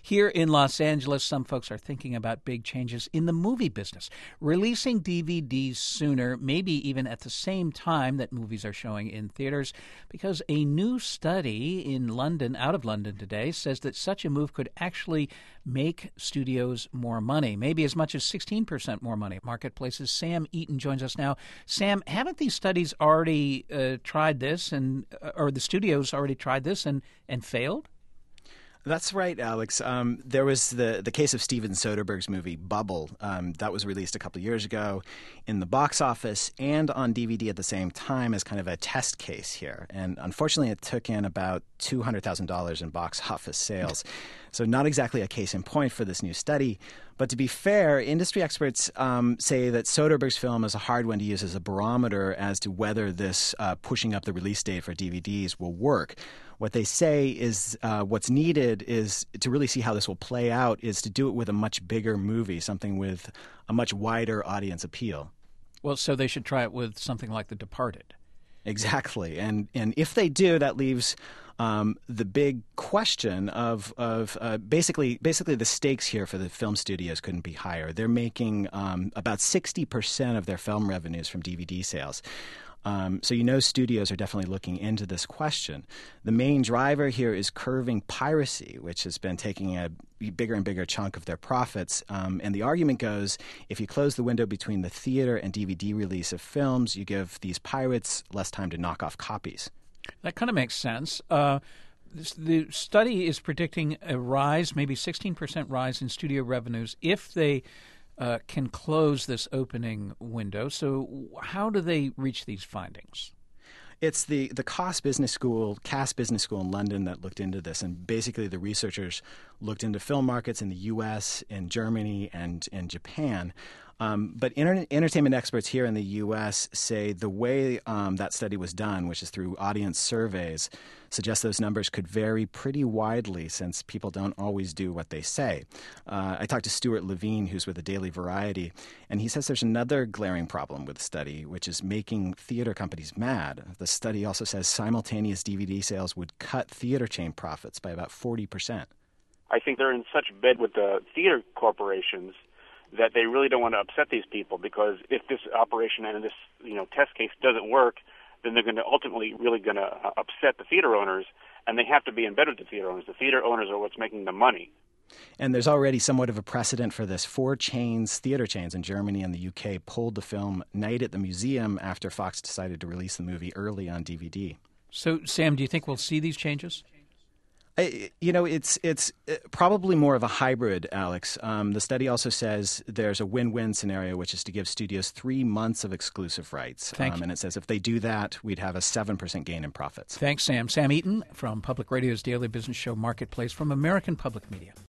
Here in Los Angeles, some folks are thinking about big changes in the movie business, releasing DVDs sooner, maybe even at the same time that movies are showing in theaters, because a new study in London, out of London today, says that such a move could actually make studios more money, maybe as much as 16% more money. Marketplace's Sam Eaton joins us now. Sam, haven't these studies already tried this, or the studios already tried this and failed? That's right, Alex. There was the case of Steven Soderbergh's movie Bubble. That was released a couple of years ago in the box office and on DVD at the same time as kind of a test case here. And unfortunately, it took in about $200,000 in box office sales. So not exactly a case in point for this new study. But to be fair, industry experts say that Soderbergh's film is a hard one to use as a barometer as to whether this pushing up the release date for DVDs will work. What they say is what's needed is to really see how this will play out is to do it with a much bigger movie, something with a much wider audience appeal. Well, so they should try it with something like The Departed. Exactly. And if they do, that leaves the big question of basically the stakes here for the film studios couldn't be higher. They're making about 60% of their film revenues from DVD sales. So studios are definitely looking into this question. The main driver here is curbing piracy, which has been taking a bigger and bigger chunk of their profits. And the argument goes, if you close the window between the theater and DVD release of films, you give these pirates less time to knock off copies. That kind of makes sense. The study is predicting a rise, maybe 16% rise in studio revenues if they can close this opening window. So how do they reach these findings? It's the Cass Business School in London that looked into this, and basically the researchers looked into film markets in the U.S., in Germany, and in Japan. But entertainment experts here in the U.S. say the way that study was done, which is through audience surveys, suggests those numbers could vary pretty widely since people don't always do what they say. I talked to Stuart Levine, who's with the Daily Variety, and he says there's another glaring problem with the study, which is making theater companies mad. The study also says simultaneous DVD sales would cut theater chain profits by about 40%. I think they're in such bed with the theater corporations that they really don't want to upset these people, because if this operation and this test case doesn't work, then they're going to ultimately really going to upset the theater owners, and they have to be in bed with the theater owners. The theater owners are what's making the money. And there's already somewhat of a precedent for this. 4 theater chains in Germany and the UK pulled the film Night at the Museum after Fox decided to release the movie early on DVD. So, Sam, do you think we'll see these changes? It's probably more of a hybrid, Alex. The study also says there's a win-win scenario, which is to give studios 3 months of exclusive rights. And it says if they do that, we'd have a 7% gain in profits. Thanks, Sam. Sam Eaton from Public Radio's daily business show Marketplace from American Public Media.